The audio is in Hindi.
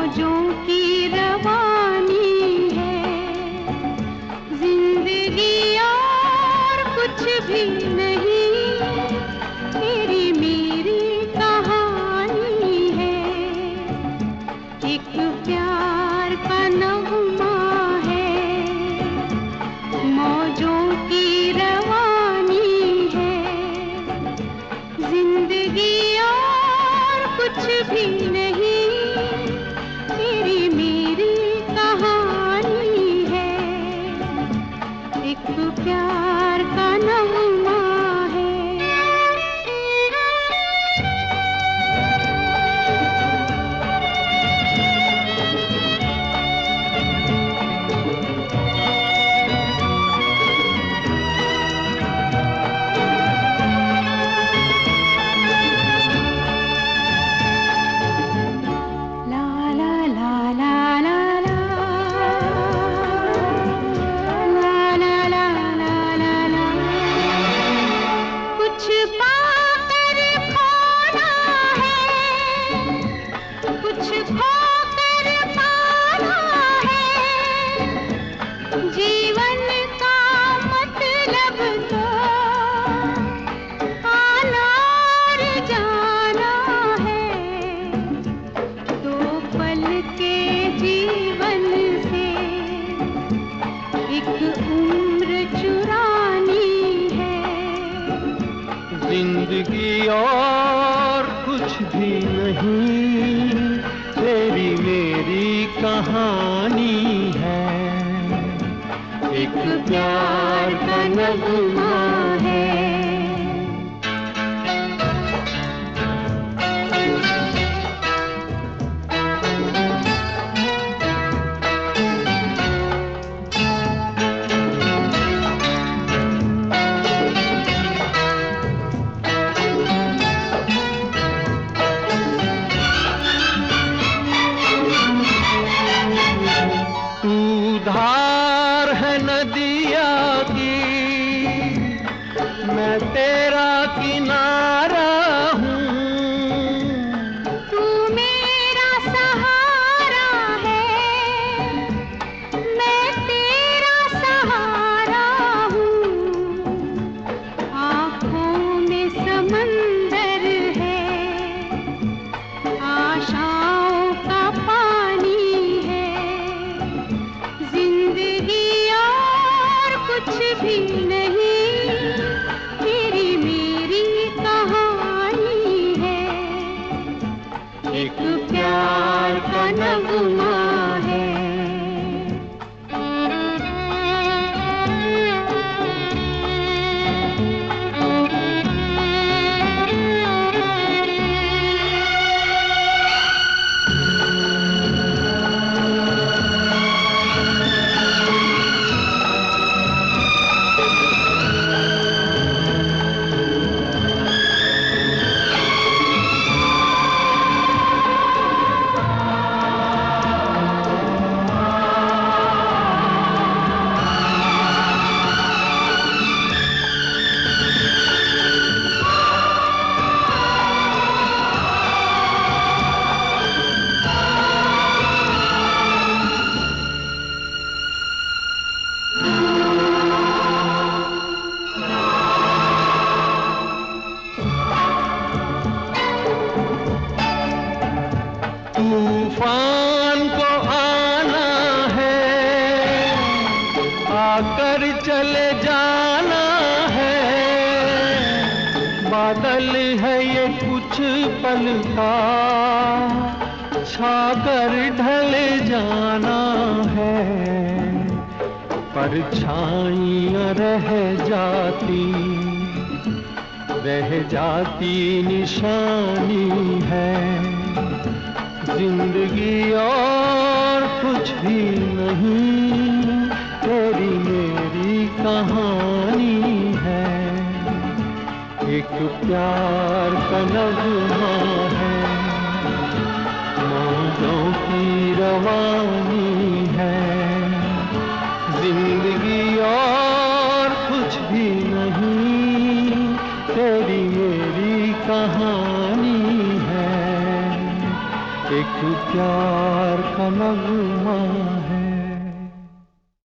मौजों की रवानी है जिंदगी और कुछ भी नहीं, तेरी मेरी कहानी है। एक प्यार का नगमा है, मौजों की रवानी है जिंदगी और कुछ भी नहीं, तेरी मेरी कहानी है। एक प्यार का नगमा है। जीवन का मतलब तो आना और जाना है, दो पल के जीवन से एक उम्र चुरानी है। जिंदगी और कुछ भी नहीं, तेरी मेरी कहानी है। एक प्यार का नगमा है। तू धार है नदिया की, मैं तेरा किनारा हूँ। तू मेरा सहारा है, मैं तेरा सहारा हूँ। आँखों में समंदर है, आशाओं का पानी है। जिंदगी और कुछ भी नहीं, तेरी मेरी कहानी है। एक प्यार का नगमा है। तूफान को आना है, आकर चले जाना है। बादल है ये कुछ पल का, छाकर ढले जाना है। परछाइयाँ रह जाती निशानी है। जिंदगी और कुछ भी नहीं, तेरी मेरी कहानी है। एक प्यार का नगमा है, मौजों की रवानी है। जिंदगी और कुछ भी नहीं, तेरी मेरी कहानी है। एक प्यार का नगमा